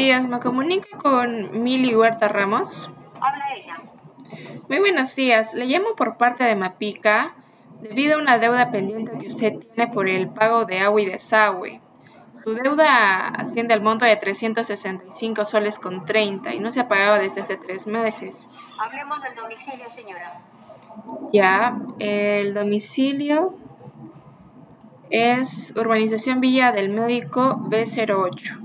días, me comunico con Mili Huerta Ramos. Habla ella. Muy buenos días, le llamo por parte de Mapica debido a una deuda pendiente que usted tiene por el pago de agua y desagüe. Su deuda asciende al monto de 365 soles con 30 y no se ha pagado desde hace 3 meses. Hablemos del domicilio, señora. Ya, el domicilio es Urbanización Villa del Médico B08.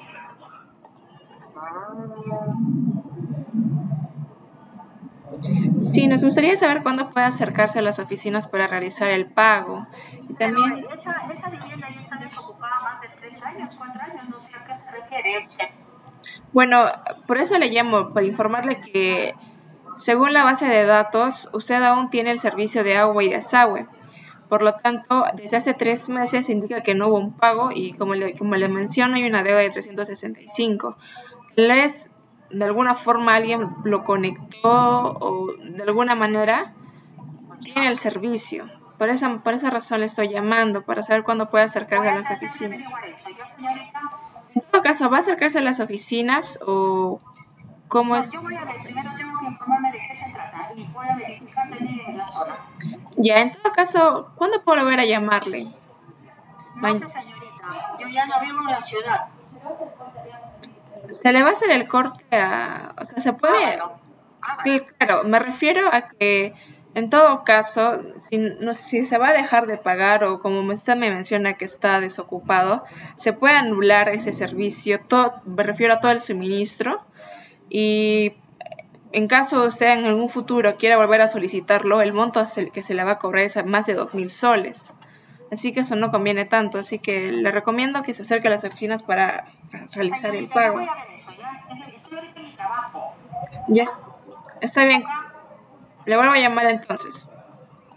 Sí, nos gustaría saber cuándo puede acercarse a las oficinas para realizar el pago. Y Pero también, esa vivienda ya está desocupada más de 3 años, 4 años, no sé a qué se refiere usted. bueno, por eso le llamo, para informarle que según la base de datos, usted aún tiene el servicio de agua y desagüe. Por lo tanto, desde hace 3 meses indica que no hubo un pago y como le menciono, hay una deuda de 365. Tal vez de alguna forma alguien lo conectó o de alguna manera tiene el servicio. Por esa razón le estoy llamando, para saber cuándo puede acercarse Voy a a las tratar de oficinas. averiguar eso. Yo, señorita, En todo caso, ¿va a acercarse a las oficinas o cómo no, es? yo voy a ver, primero tengo que informarme de qué se trata y voy a verificar también en la zona. Ya, en todo caso, ¿cuándo puedo volver a llamarle? No sé, señorita, yo ya no vivo en la ciudad. ¿Se le va a hacer el corte a... O sea, se puede... Hágalo, hágalo. Claro, me refiero a que en todo caso, si se va a dejar de pagar o como usted me menciona que está desocupado, se puede anular ese servicio, me refiero a todo el suministro y en caso usted en algún futuro quiera volver a solicitarlo, el monto que se le va a cobrar es a más de 2.000 soles. Así que eso no conviene tanto, así que le recomiendo que se acerque a las oficinas para realizar el Señorita, yo pago. voy a ver eso, ¿ya? Estoy ahorita en mi trabajo. Ya ¿Ya? está bien, Acá le vuelvo a llamar entonces.